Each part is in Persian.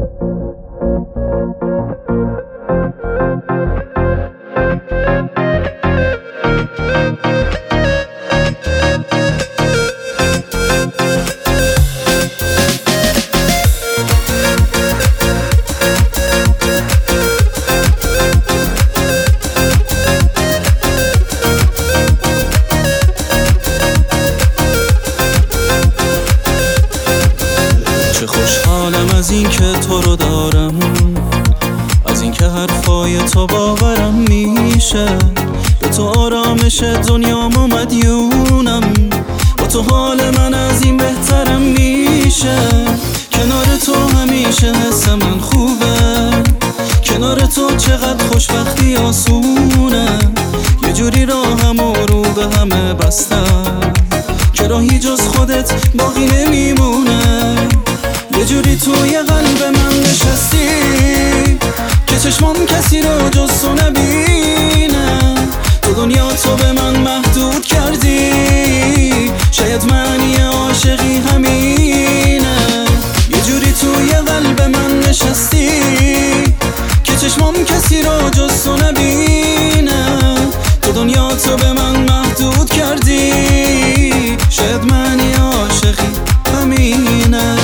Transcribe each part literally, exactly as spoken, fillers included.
خوشحالم از این که تو رو دارم، از این که حرفای تو باورم میشه. به تو آرامش دنیام و مدیونم، با تو حال من از این بهترم میشه. کنار تو همیشه حس من خوبه، کنار تو چقدر خوشبختی آسونه. یه جوری راهم رو به همه بستم که راهی جز خودت باقی نمیمونه. یه جوری توی قلب من نشستی که چشمام کسی رو جز تو نبینه. تو دنیا تو به من محدود کردی، شاید معنی عاشقی همینه. یه جوری توی قلب من نشستی که چشمام کسی رو جز تو نبینه. تو دنیا تو به من محدود کردی، شاید معنی عاشقی همینه.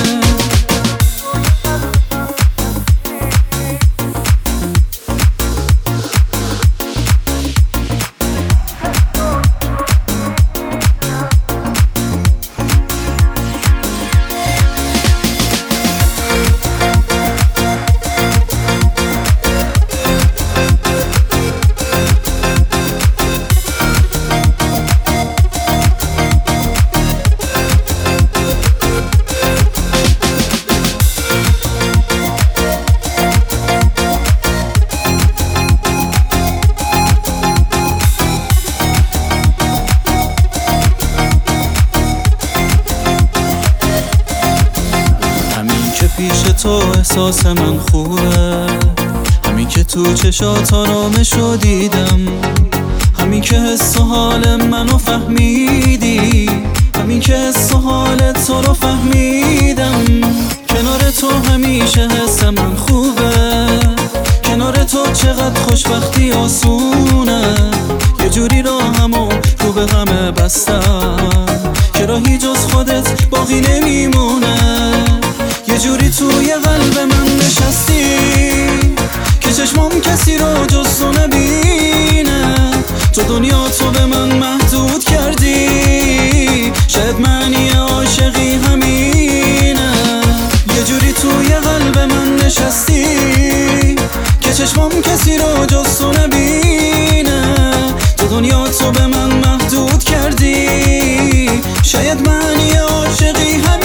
پیش تو احساس من خوبه، همین که تو چشات آرامشو دیدم، همین که حس و حال منو فهمیدی، همین که حس و حال تو رو فهمیدم. کنار تو همیشه حس من خوبه، کنار تو چقدر خوشبختی آسونه. یه جوری راهمو رو به همه بستم که راهی جز خودت باقی نمیمونه. یه جوری توی قلب من نشستی که چشمام کسی رو جز تو نبینه. تو دنیا تو به من محدود کردی، شاید معنی عاشقی همینه. یه جوری توی قلب من نشستی که چشمام کسی رو جز تو نبینه. تو دنیا تو به من محدود کردی، شاید معنی عاشقی همینه.